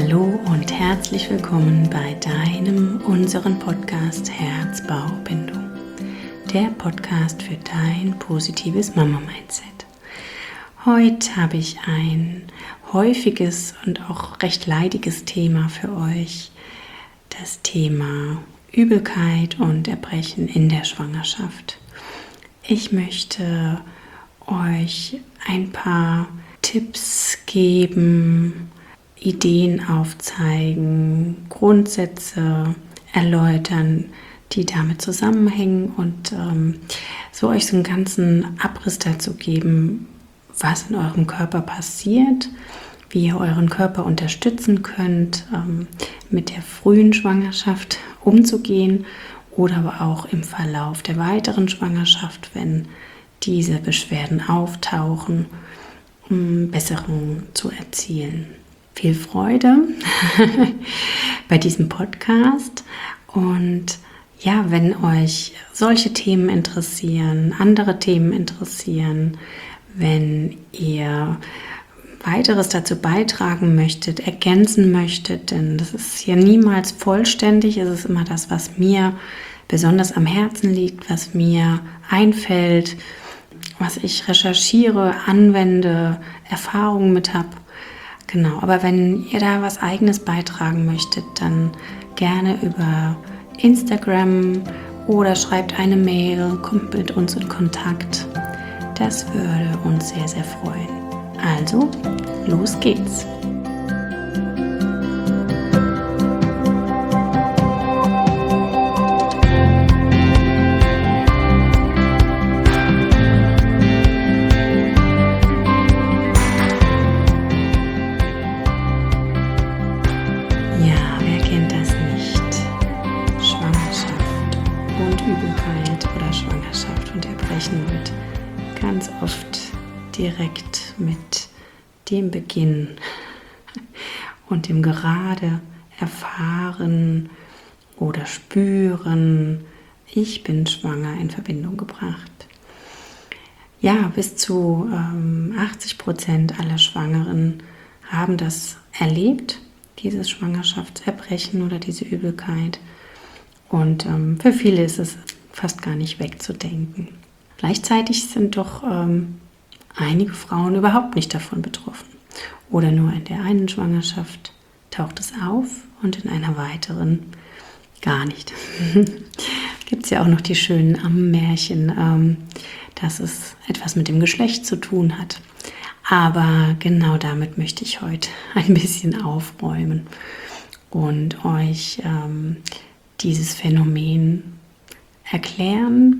Hallo und herzlich willkommen bei unserem Podcast Herz-Bauch-Bindung, der Podcast für dein positives Mama-Mindset. Heute habe ich ein häufiges und auch recht leidiges Thema für euch, das Thema Übelkeit und Erbrechen in der Schwangerschaft. Ich möchte euch ein paar Tipps geben, Ideen aufzeigen, Grundsätze erläutern, die damit zusammenhängen und so euch so einen ganzen Abriss dazu geben, was in eurem Körper passiert, wie ihr euren Körper unterstützen könnt, mit der frühen Schwangerschaft umzugehen oder aber auch im Verlauf der weiteren Schwangerschaft, wenn diese Beschwerden auftauchen, um Besserung zu erzielen. Viel Freude bei diesem Podcast und ja, wenn euch solche Themen interessieren, andere Themen interessieren, wenn ihr weiteres dazu beitragen möchtet, ergänzen möchtet, denn das ist hier niemals vollständig, es ist immer das, was mir besonders am Herzen liegt, was mir einfällt, was ich recherchiere, anwende, Erfahrungen mit habe. Genau, aber wenn ihr da was Eigenes beitragen möchtet, dann gerne über Instagram oder schreibt eine Mail, kommt mit uns in Kontakt. Das würde uns sehr, sehr freuen. Also, los geht's! Übelkeit oder Schwangerschaft und Erbrechen wird ganz oft direkt mit dem Beginn und dem gerade erfahren oder spüren, ich bin schwanger, in Verbindung gebracht. Ja, bis zu 80% aller Schwangeren haben das erlebt, dieses Schwangerschaftserbrechen oder diese Übelkeit. Und für viele ist es fast gar nicht wegzudenken. Gleichzeitig sind doch einige Frauen überhaupt nicht davon betroffen. Oder nur in der einen Schwangerschaft taucht es auf und in einer weiteren gar nicht. Gibt es ja auch noch die schönen Ammenmärchen, dass es etwas mit dem Geschlecht zu tun hat. Aber genau damit möchte ich heute ein bisschen aufräumen und euch dieses Phänomen erklären,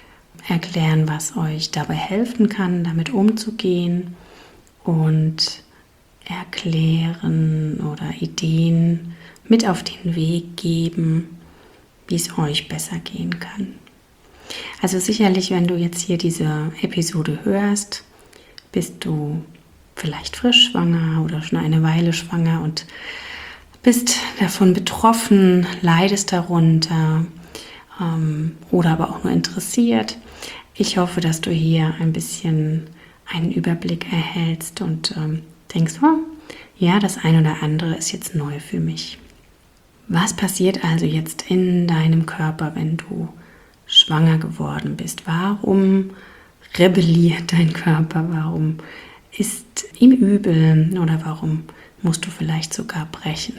was euch dabei helfen kann, damit umzugehen und erklären oder Ideen mit auf den Weg geben, wie es euch besser gehen kann. Also sicherlich, wenn du jetzt hier diese Episode hörst, bist du vielleicht frisch schwanger oder schon eine Weile schwanger und bist davon betroffen, leidest darunter oder aber auch nur interessiert. Ich hoffe, dass du hier ein bisschen einen Überblick erhältst und denkst, oh, ja, das eine oder andere ist jetzt neu für mich. Was passiert also jetzt in deinem Körper, wenn du schwanger geworden bist? Warum rebelliert dein Körper? Warum ist ihm übel oder warum musst du vielleicht sogar brechen?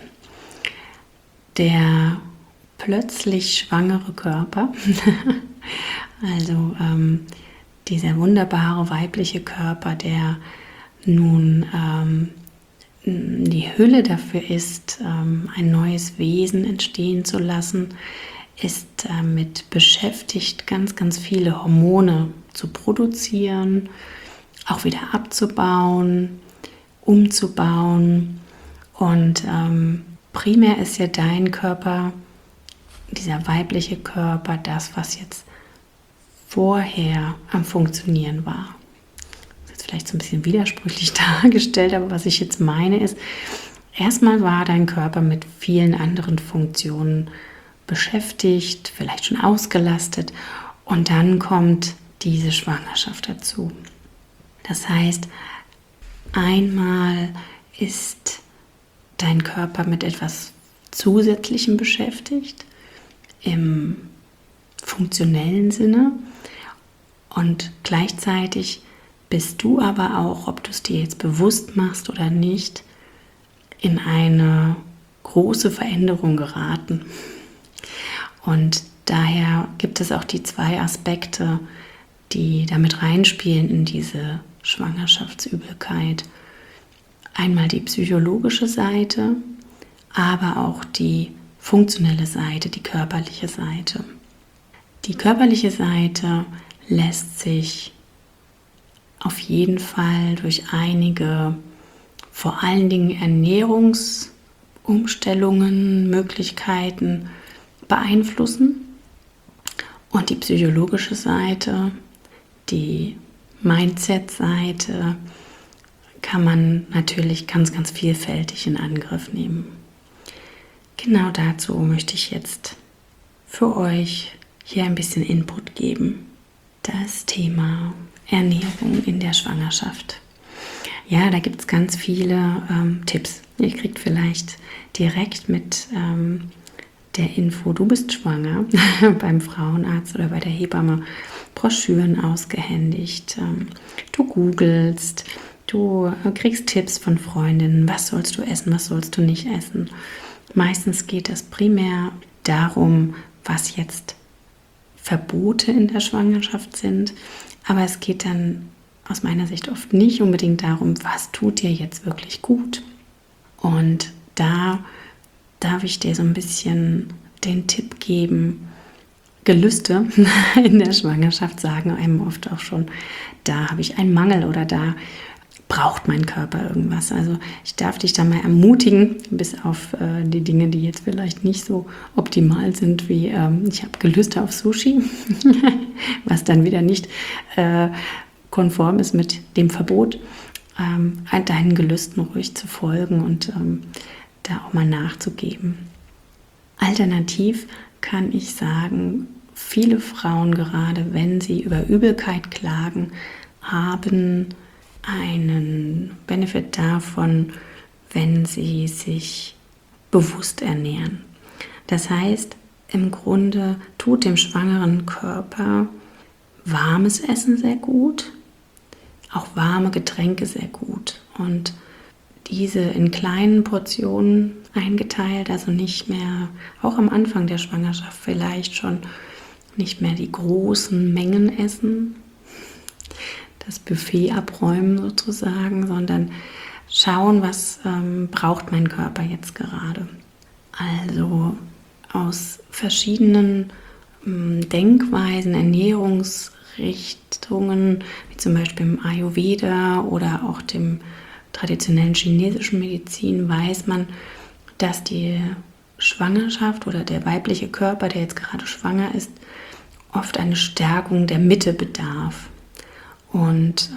Der plötzlich schwangere Körper, also dieser wunderbare weibliche Körper, der nun die Hülle dafür ist, ein neues Wesen entstehen zu lassen, ist damit beschäftigt, ganz, ganz viele Hormone zu produzieren, auch wieder abzubauen, umzubauen und primär ist ja dein Körper, dieser weibliche Körper, das, was jetzt vorher am Funktionieren war. Das ist jetzt vielleicht so ein bisschen widersprüchlich dargestellt, aber was ich jetzt meine ist, erstmal war dein Körper mit vielen anderen Funktionen beschäftigt, vielleicht schon ausgelastet und dann kommt diese Schwangerschaft dazu. Das heißt, einmal ist deinen Körper mit etwas Zusätzlichem beschäftigt, im funktionellen Sinne, und gleichzeitig bist du aber auch, ob du es dir jetzt bewusst machst oder nicht, in eine große Veränderung geraten. Und daher gibt es auch die zwei Aspekte, die damit reinspielen in diese Schwangerschaftsübelkeit. Einmal die psychologische Seite, aber auch die funktionelle Seite, die körperliche Seite. Die körperliche Seite lässt sich auf jeden Fall durch einige, vor allen Dingen Ernährungsumstellungen, Möglichkeiten beeinflussen. Und die psychologische Seite, die Mindset-Seite, kann man natürlich ganz, ganz vielfältig in Angriff nehmen. Genau dazu möchte ich jetzt für euch hier ein bisschen Input geben. Das Thema Ernährung in der Schwangerschaft. Ja, da gibt es ganz viele Tipps. Ihr kriegt vielleicht direkt mit der Info, du bist schwanger, beim Frauenarzt oder bei der Hebamme Broschüren ausgehändigt. Du googelst, du kriegst Tipps von Freundinnen, was sollst du essen, was sollst du nicht essen. Meistens geht es primär darum, was jetzt Verbote in der Schwangerschaft sind, aber es geht dann aus meiner Sicht oft nicht unbedingt darum, was tut dir jetzt wirklich gut. Und da darf ich dir so ein bisschen den Tipp geben, Gelüste in der Schwangerschaft sagen einem oft auch schon, da habe ich einen Mangel oder da braucht mein Körper irgendwas. Also ich darf dich da mal ermutigen, bis auf die Dinge, die jetzt vielleicht nicht so optimal sind, wie ich habe Gelüste auf Sushi, was dann wieder nicht konform ist mit dem Verbot, deinen Gelüsten ruhig zu folgen und da auch mal nachzugeben. Alternativ kann ich sagen, viele Frauen, gerade wenn sie über Übelkeit klagen, haben einen Benefit davon, wenn sie sich bewusst ernähren. Das heißt, im Grunde tut dem schwangeren Körper warmes Essen sehr gut, auch warme Getränke sehr gut. Und diese in kleinen Portionen eingeteilt, also nicht mehr, auch am Anfang der Schwangerschaft vielleicht schon, nicht mehr die großen Mengen essen, das Buffet abräumen sozusagen, sondern schauen, was braucht mein Körper jetzt gerade. Also aus verschiedenen Denkweisen, Ernährungsrichtungen, wie zum Beispiel im Ayurveda oder auch dem traditionellen chinesischen Medizin, weiß man, dass die Schwangerschaft oder der weibliche Körper, der jetzt gerade schwanger ist, oft eine Stärkung der Mitte bedarf. Und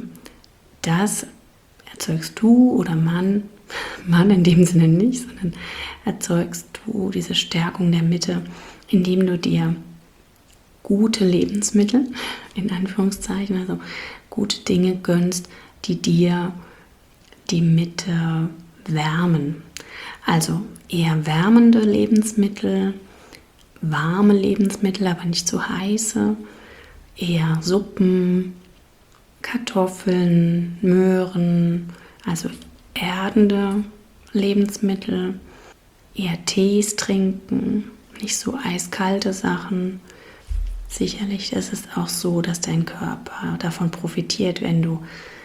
das erzeugst du oder Mann in dem Sinne nicht, sondern erzeugst du diese Stärkung der Mitte, indem du dir gute Lebensmittel, in Anführungszeichen, also gute Dinge gönnst, die dir die Mitte wärmen. Also eher wärmende Lebensmittel, warme Lebensmittel, aber nicht zu heiße, eher Suppen, Kartoffeln, Möhren, also erdende Lebensmittel, eher Tees trinken, nicht so eiskalte Sachen. Sicherlich ist es auch so, dass dein Körper davon profitiert, wenn du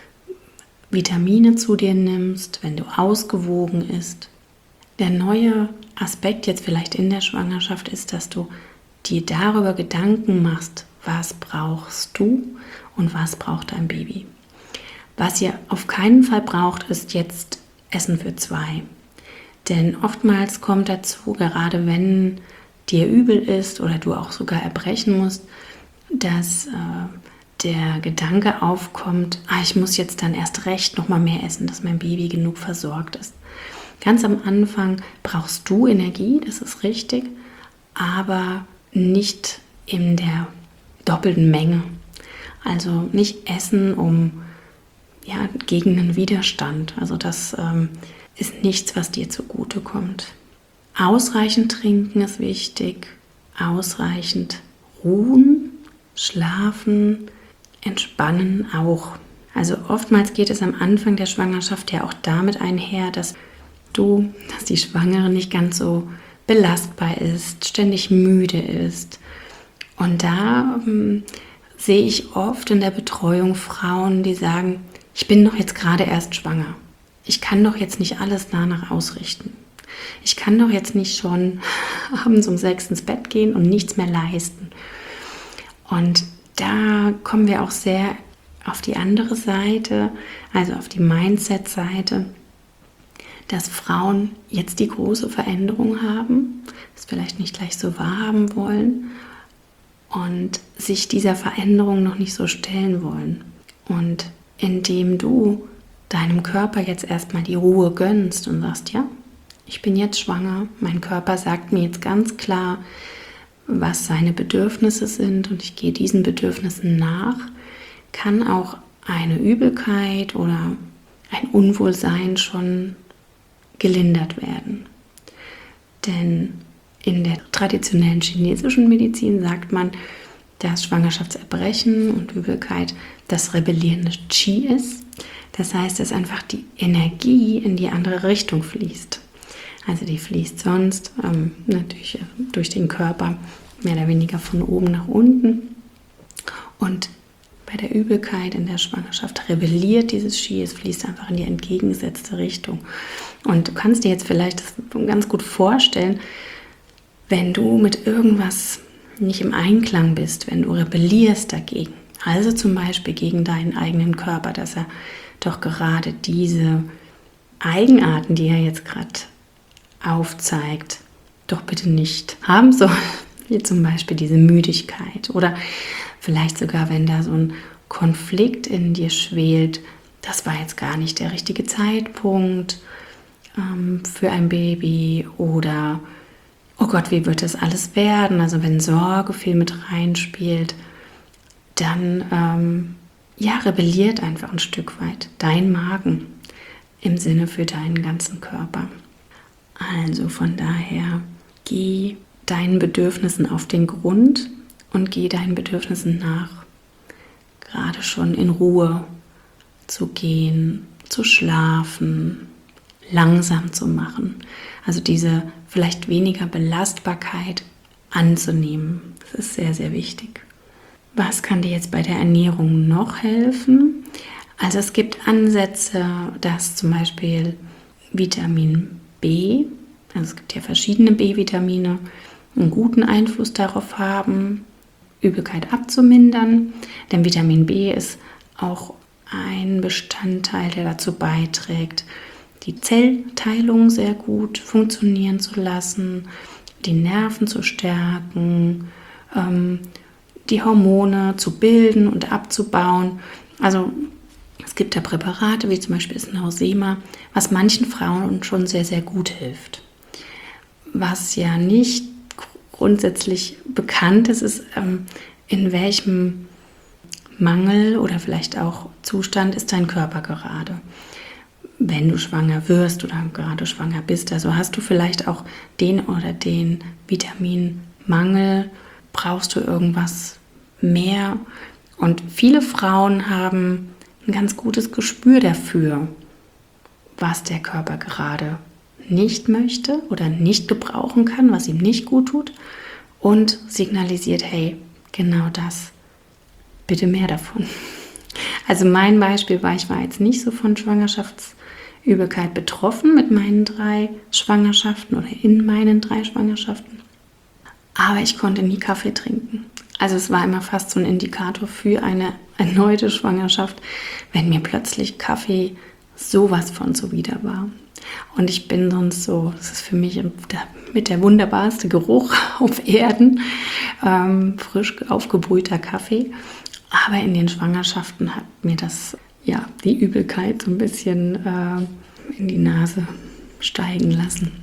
Vitamine zu dir nimmst, wenn du ausgewogen isst. Der neue Aspekt jetzt vielleicht in der Schwangerschaft ist, dass du dir darüber Gedanken machst, was brauchst du und was braucht dein Baby. Was ihr auf keinen Fall braucht, ist jetzt Essen für zwei. Denn oftmals kommt dazu, gerade wenn dir übel ist oder du auch sogar erbrechen musst, dass der Gedanke aufkommt, ich muss jetzt dann erst recht noch mal mehr essen, dass mein Baby genug versorgt ist. Ganz am Anfang brauchst du Energie, das ist richtig, aber nicht in der doppelten Menge. Also nicht essen gegen einen Widerstand. Also das ist nichts, was dir zugutekommt. Ausreichend trinken ist wichtig, ausreichend ruhen, schlafen, entspannen auch. Also oftmals geht es am Anfang der Schwangerschaft ja auch damit einher, dass die Schwangere nicht ganz so belastbar ist, ständig müde ist. Und da sehe ich oft in der Betreuung Frauen, die sagen, ich bin doch jetzt gerade erst schwanger. Ich kann doch jetzt nicht alles danach ausrichten. Ich kann doch jetzt nicht schon abends um 6 ins Bett gehen und nichts mehr leisten. Und da kommen wir auch sehr auf die andere Seite, also auf die Mindset-Seite, dass Frauen jetzt die große Veränderung haben, es vielleicht nicht gleich so wahrhaben wollen und sich dieser Veränderung noch nicht so stellen wollen. Und indem du deinem Körper jetzt erstmal die Ruhe gönnst und sagst, ja, ich bin jetzt schwanger, mein Körper sagt mir jetzt ganz klar, was seine Bedürfnisse sind und ich gehe diesen Bedürfnissen nach, kann auch eine Übelkeit oder ein Unwohlsein schon gelindert werden. Denn in der traditionellen chinesischen Medizin sagt man, dass Schwangerschaftserbrechen und Übelkeit das rebellierende Qi ist. Das heißt, dass einfach die Energie in die andere Richtung fließt. Also die fließt sonst natürlich durch den Körper mehr oder weniger von oben nach unten. Und bei der Übelkeit in der Schwangerschaft rebelliert dieses Qi, es fließt einfach in die entgegengesetzte Richtung. Und du kannst dir jetzt vielleicht das ganz gut vorstellen, wenn du mit irgendwas nicht im Einklang bist, wenn du rebellierst dagegen, also zum Beispiel gegen deinen eigenen Körper, dass er doch gerade diese Eigenarten, die er jetzt gerade aufzeigt, doch bitte nicht haben soll, wie zum Beispiel diese Müdigkeit oder vielleicht sogar, wenn da so ein Konflikt in dir schwelt, das war jetzt gar nicht der richtige Zeitpunkt für ein Baby oder oh Gott, wie wird das alles werden? Also wenn Sorge viel mit reinspielt, dann rebelliert einfach ein Stück weit dein Magen im Sinne für deinen ganzen Körper. Also von daher, geh deinen Bedürfnissen auf den Grund und geh deinen Bedürfnissen nach. Gerade schon in Ruhe zu gehen, zu schlafen, langsam zu machen. Also diese vielleicht weniger Belastbarkeit anzunehmen. Das ist sehr, sehr wichtig. Was kann dir jetzt bei der Ernährung noch helfen? Also es gibt Ansätze, dass zum Beispiel Vitamin B, also es gibt ja verschiedene B-Vitamine, einen guten Einfluss darauf haben, Übelkeit abzumindern. Denn Vitamin B ist auch ein Bestandteil, der dazu beiträgt, die Zellteilung sehr gut funktionieren zu lassen, die Nerven zu stärken, die Hormone zu bilden und abzubauen. Also es gibt da Präparate, wie zum Beispiel das Nausema, was manchen Frauen schon sehr, sehr gut hilft. Was ja nicht grundsätzlich bekannt ist, ist, in welchem Mangel oder vielleicht auch Zustand ist dein Körper gerade. Wenn du schwanger wirst oder gerade schwanger bist, also hast du vielleicht auch den oder den Vitaminmangel, brauchst du irgendwas mehr? Und viele Frauen haben ein ganz gutes Gespür dafür, was der Körper gerade nicht möchte oder nicht gebrauchen kann, was ihm nicht gut tut und signalisiert, hey, genau das, bitte mehr davon. Also mein Beispiel war, ich war jetzt nicht so von Schwangerschaftsübelkeit betroffen mit meinen 3 Schwangerschaften oder in meinen 3 Schwangerschaften, aber ich konnte nie Kaffee trinken. Also es war immer fast so ein Indikator für eine erneute Schwangerschaft, wenn mir plötzlich Kaffee sowas von zuwider war. Und ich bin sonst so, das ist für mich mit der wunderbarste Geruch auf Erden, frisch aufgebrühter Kaffee. Aber in den Schwangerschaften hat mir das, die Übelkeit so ein bisschen in die Nase steigen lassen.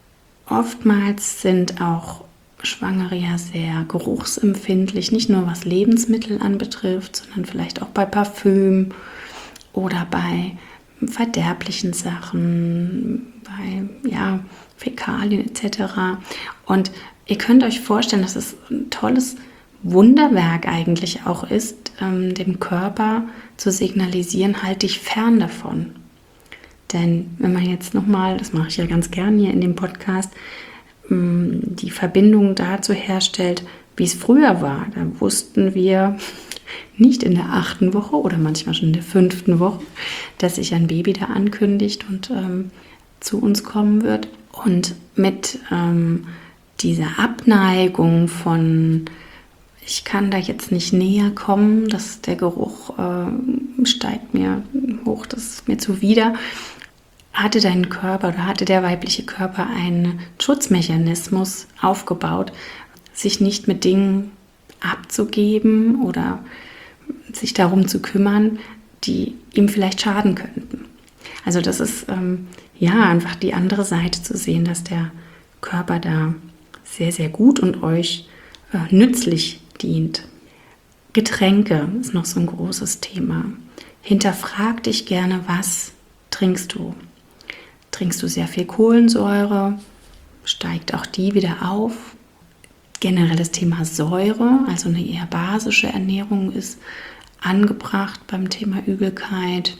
Oftmals sind auch Schwangere ja sehr geruchsempfindlich, nicht nur was Lebensmittel anbetrifft, sondern vielleicht auch bei Parfüm oder bei verderblichen Sachen, bei Fäkalien etc. Und ihr könnt euch vorstellen, dass es ein tolles Wunderwerk eigentlich auch ist, dem Körper zu signalisieren, halt dich fern davon. Denn wenn man jetzt nochmal, das mache ich ja ganz gern hier in dem Podcast, die Verbindung dazu herstellt, wie es früher war. Da wussten wir nicht in der 8. Woche oder manchmal schon in der 5. Woche, dass sich ein Baby da ankündigt und zu uns kommen wird. Und mit dieser Abneigung von, ich kann da jetzt nicht näher kommen, der Geruch steigt mir hoch, das ist mir zuwider, hatte dein Körper oder hatte der weibliche Körper einen Schutzmechanismus aufgebaut, sich nicht mit Dingen abzugeben oder sich darum zu kümmern, die ihm vielleicht schaden könnten. Also das ist einfach die andere Seite zu sehen, dass der Körper da sehr, sehr gut und euch nützlich dient. Getränke ist noch so ein großes Thema. Hinterfrag dich gerne, was trinkst du? Trinkst du sehr viel Kohlensäure? Steigt auch die wieder auf? Generell das Thema Säure, also eine eher basische Ernährung ist angebracht beim Thema Übelkeit.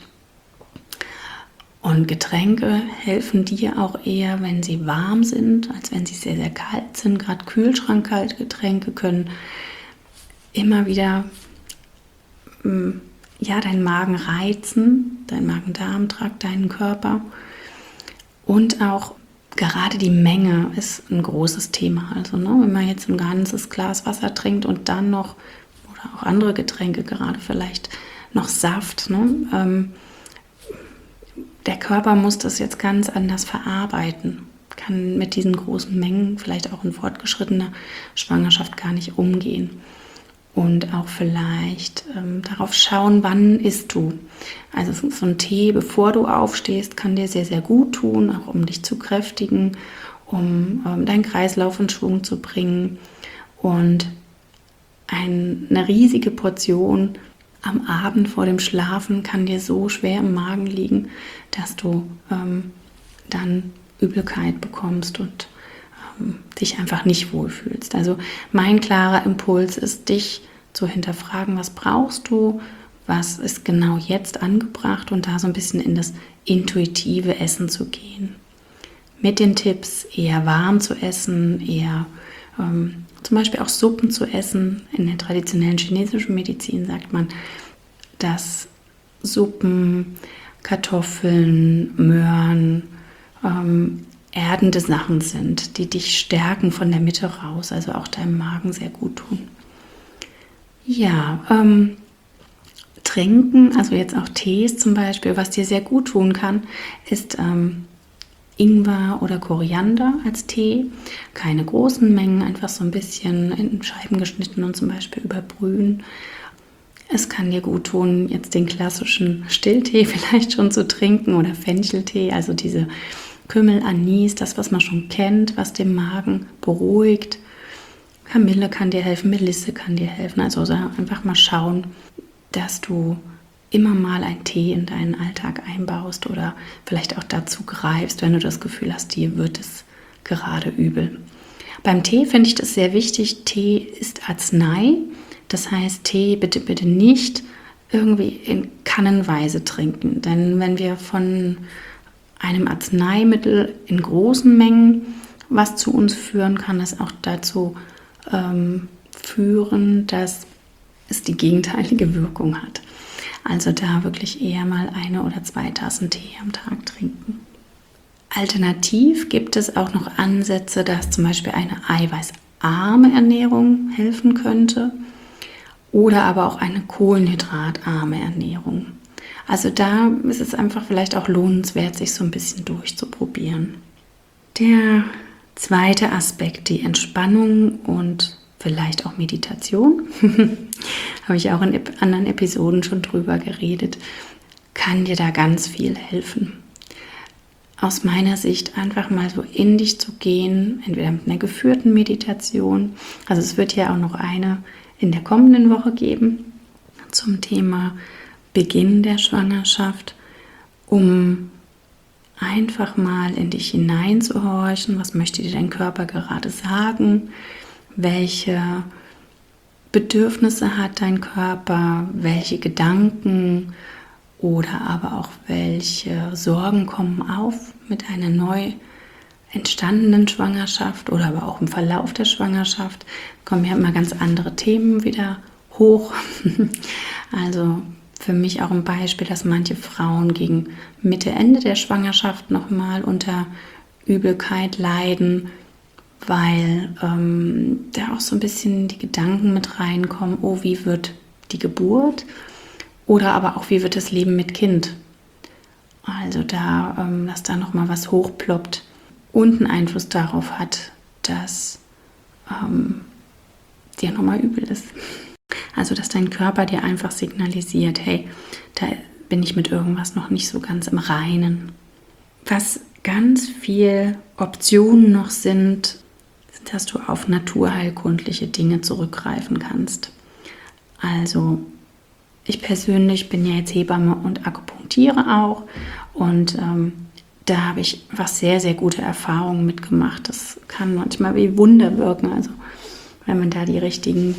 Und Getränke helfen dir auch eher, wenn sie warm sind, als wenn sie sehr, sehr kalt sind. Gerade kühlschrankkalte Getränke können immer wieder deinen Magen reizen, deinen Magen-Darm-Trakt, deinen Körper. Und auch gerade die Menge ist ein großes Thema. Also wenn man jetzt ein ganzes Glas Wasser trinkt und dann noch, oder auch andere Getränke, gerade vielleicht noch Saft, der Körper muss das jetzt ganz anders verarbeiten, kann mit diesen großen Mengen vielleicht auch in fortgeschrittener Schwangerschaft gar nicht umgehen. Und auch vielleicht darauf schauen, wann isst du. Also so ein Tee, bevor du aufstehst, kann dir sehr, sehr gut tun, auch um dich zu kräftigen, um deinen Kreislauf in Schwung zu bringen. Und eine riesige Portion am Abend vor dem Schlafen kann dir so schwer im Magen liegen, dass du dann Übelkeit bekommst und dich einfach nicht wohlfühlst. Also mein klarer Impuls ist, dich zu hinterfragen, was brauchst du, was ist genau jetzt angebracht und da so ein bisschen in das intuitive Essen zu gehen. Mit den Tipps, eher warm zu essen, eher zum Beispiel auch Suppen zu essen. In der traditionellen chinesischen Medizin sagt man, dass Suppen, Kartoffeln, Möhren, erdende Sachen sind, die dich stärken von der Mitte raus, also auch deinem Magen sehr gut tun. Ja, trinken, also jetzt auch Tees zum Beispiel, was dir sehr gut tun kann, ist Ingwer oder Koriander als Tee. Keine großen Mengen, einfach so ein bisschen in Scheiben geschnitten und zum Beispiel überbrühen. Es kann dir gut tun, jetzt den klassischen Stilltee vielleicht schon zu trinken oder Fencheltee, also diese Kümmel, Anis, das, was man schon kennt, was den Magen beruhigt. Kamille kann dir helfen, Melisse kann dir helfen. Also einfach mal schauen, dass du immer mal einen Tee in deinen Alltag einbaust oder vielleicht auch dazu greifst, wenn du das Gefühl hast, dir wird es gerade übel. Beim Tee finde ich das sehr wichtig. Tee ist Arznei. Das heißt, Tee bitte nicht irgendwie in Kannenweise trinken. Denn wenn wir von einem Arzneimittel in großen Mengen was zu uns führen, kann es auch dazu führen, dass es die gegenteilige Wirkung hat. Also da wirklich eher mal 1 oder 2 Tassen Tee am Tag trinken. Alternativ gibt es auch noch Ansätze, dass zum Beispiel eine eiweißarme Ernährung helfen könnte oder aber auch eine kohlenhydratarme Ernährung. Also da ist es einfach vielleicht auch lohnenswert, sich so ein bisschen durchzuprobieren. Der zweite Aspekt, die Entspannung und vielleicht auch Meditation, habe ich auch in anderen Episoden schon drüber geredet, kann dir da ganz viel helfen. Aus meiner Sicht einfach mal so in dich zu gehen, entweder mit einer geführten Meditation, also es wird ja auch noch eine in der kommenden Woche geben zum Thema Beginn der Schwangerschaft, um einfach mal in dich hineinzuhorchen, was möchte dir dein Körper gerade sagen, welche Bedürfnisse hat dein Körper, welche Gedanken oder aber auch welche Sorgen kommen auf mit einer neu entstandenen Schwangerschaft oder aber auch im Verlauf der Schwangerschaft. Kommen ja immer ganz andere Themen wieder hoch. Also für mich auch ein Beispiel, dass manche Frauen gegen Mitte, Ende der Schwangerschaft nochmal unter Übelkeit leiden, weil da auch so ein bisschen die Gedanken mit reinkommen, oh, wie wird die Geburt oder aber auch, wie wird das Leben mit Kind. Also da, dass da nochmal was hochploppt und einen Einfluss darauf hat, dass dir nochmal übel ist. Also dass dein Körper dir einfach signalisiert, hey, da bin ich mit irgendwas noch nicht so ganz im Reinen. Was ganz viel Optionen noch sind, dass du auf naturheilkundliche Dinge zurückgreifen kannst. Also ich persönlich bin ja jetzt Hebamme und akupunktiere auch und da habe ich sehr, sehr gute Erfahrungen mitgemacht. Das kann manchmal wie Wunder wirken, also wenn man da die richtigen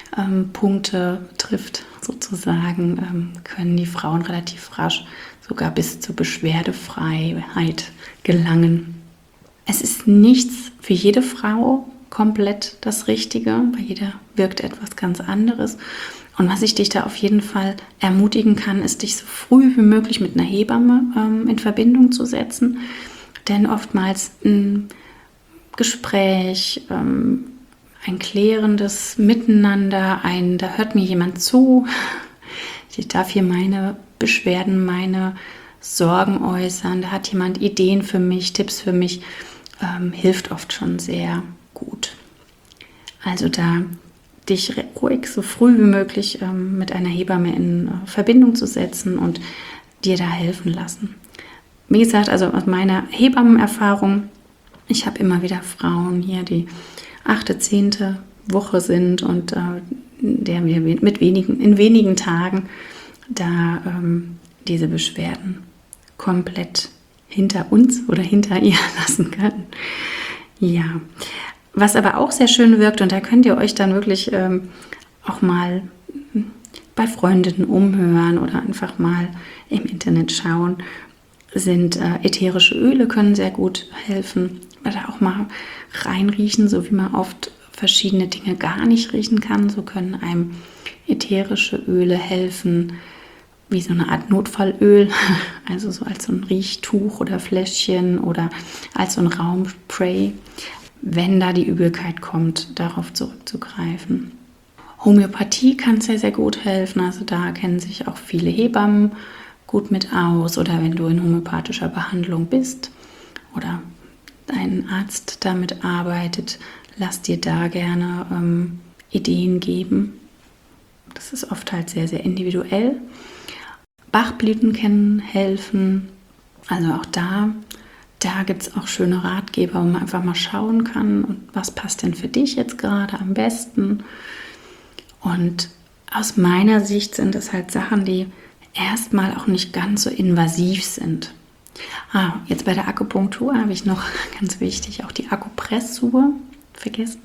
Punkte trifft, sozusagen, können die Frauen relativ rasch sogar bis zur Beschwerdefreiheit gelangen. Es ist nichts für jede Frau komplett das Richtige, bei jeder wirkt etwas ganz anderes. Und was ich dich da auf jeden Fall ermutigen kann, ist, dich so früh wie möglich mit einer Hebamme in Verbindung zu setzen. Denn oftmals ein Gespräch, ein klärendes Miteinander, da hört mir jemand zu, ich darf hier meine Beschwerden, meine Sorgen äußern, da hat jemand Ideen für mich, Tipps für mich, hilft oft schon sehr gut. Also da dich ruhig so früh wie möglich mit einer Hebamme in Verbindung zu setzen und dir da helfen lassen. Wie gesagt, also aus meiner Hebammenerfahrung, ich habe immer wieder Frauen hier, die 8., 10. Woche sind und der wir in wenigen Tagen da diese Beschwerden komplett hinter uns oder hinter ihr lassen können. Ja, was aber auch sehr schön wirkt, und da könnt ihr euch dann wirklich auch mal bei Freundinnen umhören oder einfach mal im Internet schauen, sind ätherische Öle, können sehr gut helfen. Oder auch mal reinriechen, so wie man oft verschiedene Dinge gar nicht riechen kann. So können einem ätherische Öle helfen, wie so eine Art Notfallöl, also so als so ein Riechtuch oder Fläschchen oder als so ein Raumspray, wenn da die Übelkeit kommt, darauf zurückzugreifen. Homöopathie kann sehr, sehr gut helfen, also da kennen sich auch viele Hebammen gut mit aus, oder wenn du in homöopathischer Behandlung bist oder dein Arzt damit arbeitet, lass dir da gerne Ideen geben. Das ist oft halt sehr, sehr individuell. Bachblüten können helfen. Also auch da gibt es auch schöne Ratgeber, wo man einfach mal schauen kann, und was passt denn für dich jetzt gerade am besten. Und aus meiner Sicht sind es halt Sachen, die erstmal auch nicht ganz so invasiv sind. Jetzt bei der Akupunktur habe ich noch ganz wichtig auch die Akupressur vergessen.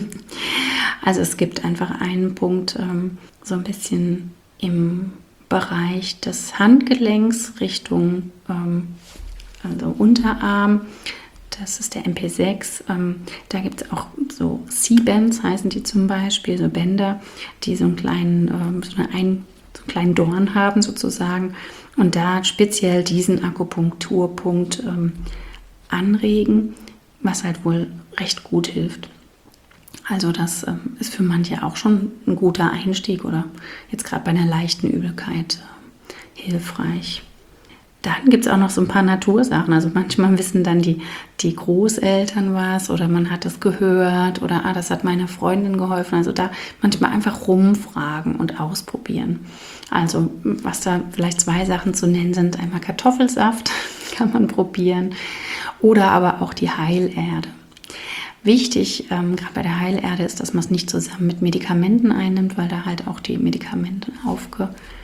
Also es gibt einfach einen Punkt so ein bisschen im Bereich des Handgelenks Richtung also Unterarm. Das ist der MP6. Da gibt es auch so C-Bands, heißen die zum Beispiel, so Bänder, die so einen kleinen Dorn haben sozusagen, und da speziell diesen Akupunkturpunkt anregen, was halt wohl recht gut hilft. Also das ist für manche auch schon ein guter Einstieg oder jetzt gerade bei einer leichten Übelkeit hilfreich. Dann gibt es auch noch so ein paar Natursachen. Also manchmal wissen dann die Großeltern was oder man hat es gehört oder das hat meiner Freundin geholfen. Also da manchmal einfach rumfragen und ausprobieren. Also was da vielleicht 2 Sachen zu nennen sind, einmal Kartoffelsaft kann man probieren oder aber auch die Heilerde. Wichtig, gerade bei der Heilerde, ist, dass man es nicht zusammen mit Medikamenten einnimmt, weil da halt auch die Medikamente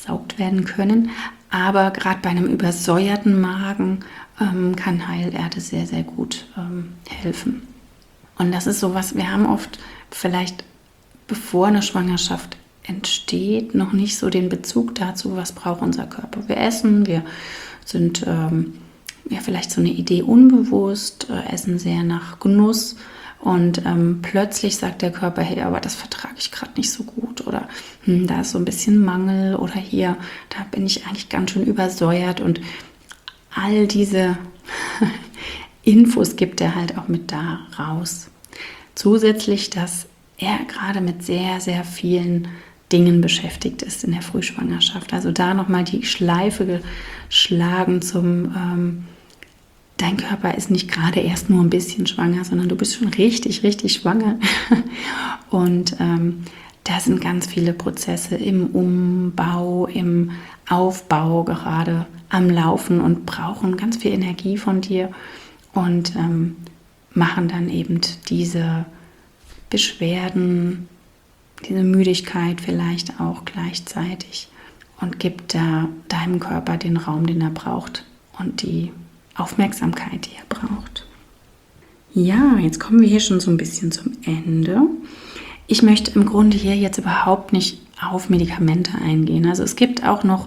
aufgesaugt werden können. Aber gerade bei einem übersäuerten Magen kann Heilerde sehr, sehr gut helfen. Und das ist sowas, wir haben oft vielleicht, bevor eine Schwangerschaft entsteht, noch nicht so den Bezug dazu, was braucht unser Körper. Wir essen, wir sind vielleicht so eine Idee unbewusst, essen sehr nach Genuss und plötzlich sagt der Körper, hey, aber das vertrage ich gerade nicht so gut oder da ist so ein bisschen Mangel oder hier, da bin ich eigentlich ganz schön übersäuert und all diese Infos gibt er halt auch mit da raus. Zusätzlich, dass er gerade mit sehr, sehr vielen Dingen beschäftigt ist in der Frühschwangerschaft. Also da nochmal die Schleife geschlagen zum dein Körper ist nicht gerade erst nur ein bisschen schwanger, sondern du bist schon richtig, richtig schwanger. Und da sind ganz viele Prozesse im Umbau, im Aufbau gerade am Laufen und brauchen ganz viel Energie von dir und machen dann eben diese Beschwerden, diese Müdigkeit vielleicht auch gleichzeitig und gibt da deinem Körper den Raum, den er braucht und die Aufmerksamkeit, die er braucht. Ja, jetzt kommen wir hier schon so ein bisschen zum Ende. Ich möchte im Grunde hier jetzt überhaupt nicht auf Medikamente eingehen. Also es gibt auch noch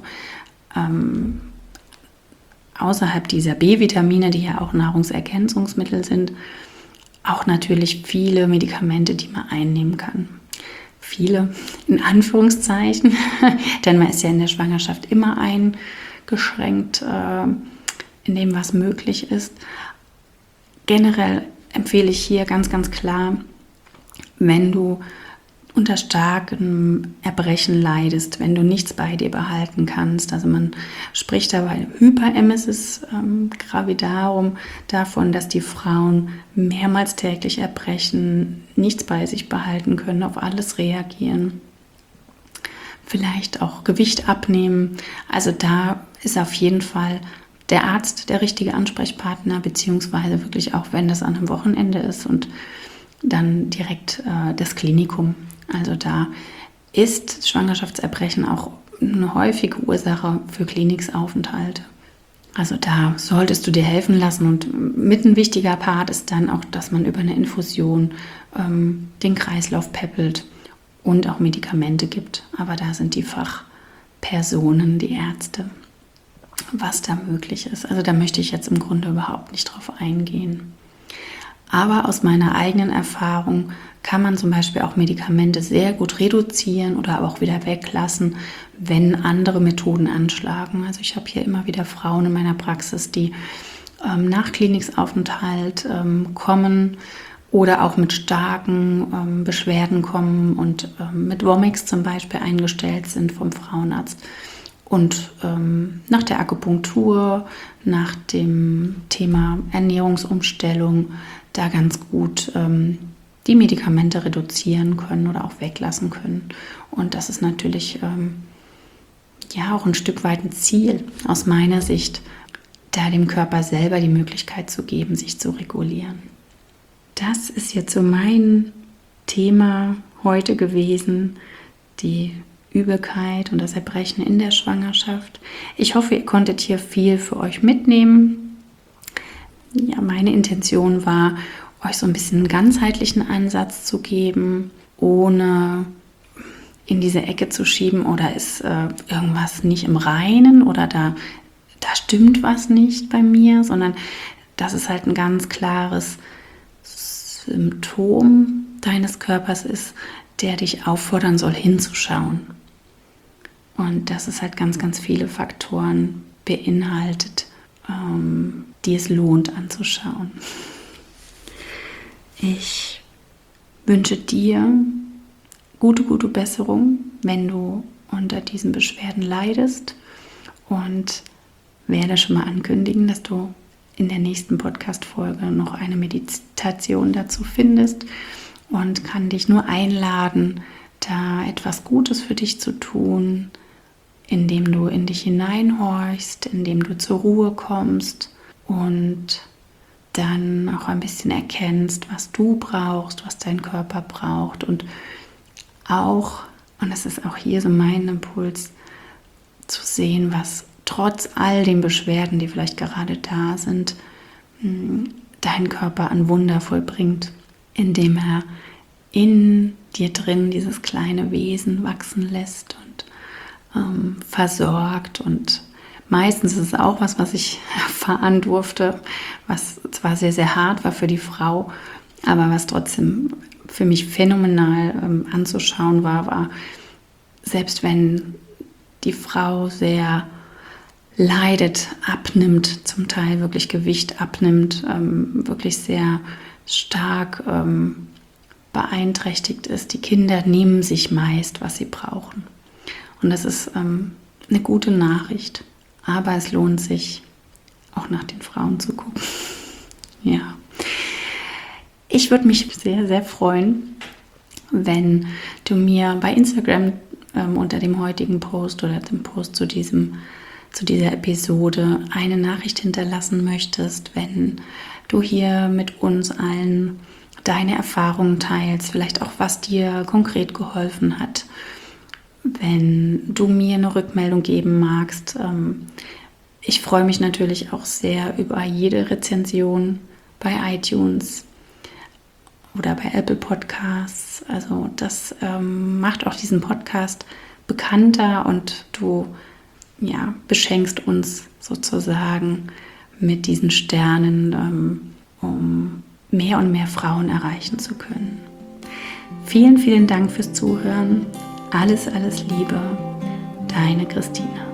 außerhalb dieser B-Vitamine, die ja auch Nahrungsergänzungsmittel sind, auch natürlich viele Medikamente, die man einnehmen kann. Viele in Anführungszeichen, denn man ist ja in der Schwangerschaft immer eingeschränkt in dem, was möglich ist. Generell empfehle ich hier ganz, ganz klar, wenn du unter starkem Erbrechen leidest, wenn du nichts bei dir behalten kannst. Also man spricht dabei Hyperemesis gravidarum davon, dass die Frauen mehrmals täglich erbrechen, nichts bei sich behalten können, auf alles reagieren. Vielleicht auch Gewicht abnehmen. Also da ist auf jeden Fall der Arzt der richtige Ansprechpartner, beziehungsweise wirklich auch, wenn das an einem Wochenende ist und dann direkt das Klinikum. Also da ist Schwangerschaftserbrechen auch eine häufige Ursache für Klinikaufenthalte. Also da solltest du dir helfen lassen und mit ein wichtiger Part ist dann auch, dass man über eine Infusion den Kreislauf peppelt und auch Medikamente gibt. Aber da sind die Fachpersonen, die Ärzte, was da möglich ist. Also da möchte ich jetzt im Grunde überhaupt nicht drauf eingehen. Aber aus meiner eigenen Erfahrung kann man zum Beispiel auch Medikamente sehr gut reduzieren oder auch wieder weglassen, wenn andere Methoden anschlagen. Also ich habe hier immer wieder Frauen in meiner Praxis, die nach Klinikaufenthalt kommen oder auch mit starken Beschwerden kommen und mit Vomix zum Beispiel eingestellt sind vom Frauenarzt. Und nach der Akupunktur, nach dem Thema Ernährungsumstellung, da ganz gut die Medikamente reduzieren können oder auch weglassen können. Und das ist natürlich auch ein Stück weit ein Ziel aus meiner Sicht, da dem Körper selber die Möglichkeit zu geben, sich zu regulieren. Das ist jetzt so mein Thema heute gewesen, die Übelkeit und das Erbrechen in der Schwangerschaft. Ich hoffe, ihr konntet hier viel für euch mitnehmen. Ja, meine Intention war, euch so ein bisschen einen ganzheitlichen Ansatz zu geben, ohne in diese Ecke zu schieben oder ist irgendwas nicht im Reinen oder da stimmt was nicht bei mir, sondern dass es halt ein ganz klares Symptom deines Körpers ist, der dich auffordern soll, hinzuschauen. Und dass es halt ganz, ganz viele Faktoren beinhaltet, die es lohnt anzuschauen. Ich wünsche dir gute Besserung, wenn du unter diesen Beschwerden leidest und werde schon mal ankündigen, dass du in der nächsten Podcast-Folge noch eine Meditation dazu findest und kann dich nur einladen, da etwas Gutes für dich zu tun, indem du in dich hineinhorchst, indem du zur Ruhe kommst und dann auch ein bisschen erkennst, was du brauchst, was dein Körper braucht und auch, und das ist auch hier so mein Impuls, zu sehen, was trotz all den Beschwerden, die vielleicht gerade da sind, dein Körper an Wunder vollbringt, indem er in dir drin dieses kleine Wesen wachsen lässt und versorgt. Und meistens ist es auch was ich erfahren durfte, was zwar sehr, sehr hart war für die Frau, aber was trotzdem für mich phänomenal anzuschauen war, selbst wenn die Frau sehr leidet, abnimmt, zum Teil wirklich Gewicht abnimmt, wirklich sehr stark beeinträchtigt ist. Die Kinder nehmen sich meist, was sie brauchen. Und das ist eine gute Nachricht. Aber es lohnt sich, auch nach den Frauen zu gucken. Ja. Ich würde mich sehr, sehr freuen, wenn du mir bei Instagram unter dem heutigen Post oder dem Post zu dieser Episode eine Nachricht hinterlassen möchtest, wenn du hier mit uns allen deine Erfahrungen teilst, vielleicht auch was dir konkret geholfen hat. Wenn du mir eine Rückmeldung geben magst, ich freue mich natürlich auch sehr über jede Rezension bei iTunes oder bei Apple Podcasts. Also das macht auch diesen Podcast bekannter und du beschenkst uns sozusagen mit diesen Sternen, um mehr und mehr Frauen erreichen zu können. Vielen, vielen Dank fürs Zuhören. Alles, alles Liebe. Deine Christina.